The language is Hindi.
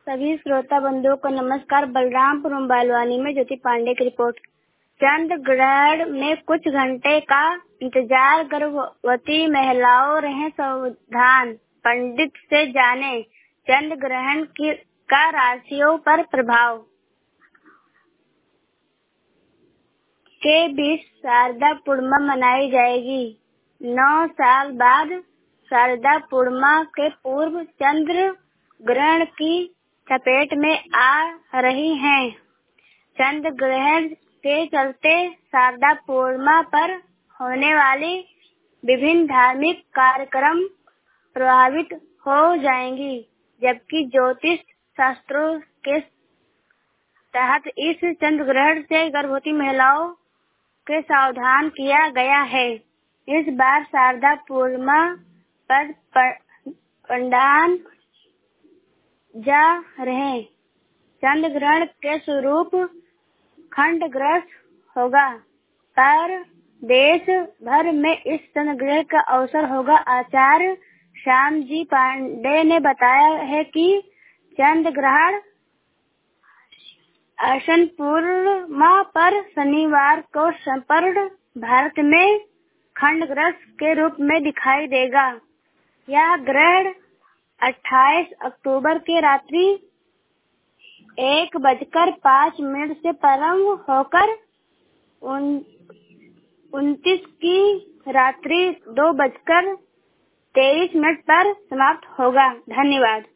सभी श्रोता बंधुओं को नमस्कार। बलरामपुर बालवानी में ज्योति पांडे की रिपोर्ट। चंद्र ग्रहण में कुछ घंटे का इंतजार, गर्भवती महिलाओं रहें सावधान। पंडित से जाने चंद्र ग्रहण का राशियों पर प्रभाव। के बीच शारदा पूर्णिमा मनाई जाएगी। 9 साल बाद शारदा पूर्णिमा के पूर्व चंद्र ग्रहण की चपेट में आ रही हैं। चंद्र ग्रहण के चलते शारदा पूर्णिमा पर होने वाली विभिन्न धार्मिक कार्यक्रम प्रभावित हो जाएंगी, जबकि ज्योतिष शास्त्रों के तहत इस चंद्र ग्रहण से गर्भवती महिलाओं के सावधान किया गया है। इस बार शारदा पूर्णिमा पर पंडान जा रहे चंद्र ग्रहण के स्वरूप खंडग्रस्त होगा, पर देश भर में इस चंद्र ग्रहण का अवसर होगा। आचार्य श्याम जी पांडे ने बताया है कि चंद्र ग्रहण आश्विन पूर्णिमा पर शनिवार को संपूर्ण भारत में खंडग्रस्त के रूप में दिखाई देगा। यह ग्रहण 28 अक्टूबर की रात्रि 1:05 से प्रारंभ होकर 29 की रात्रि 2:23 पर समाप्त होगा। धन्यवाद।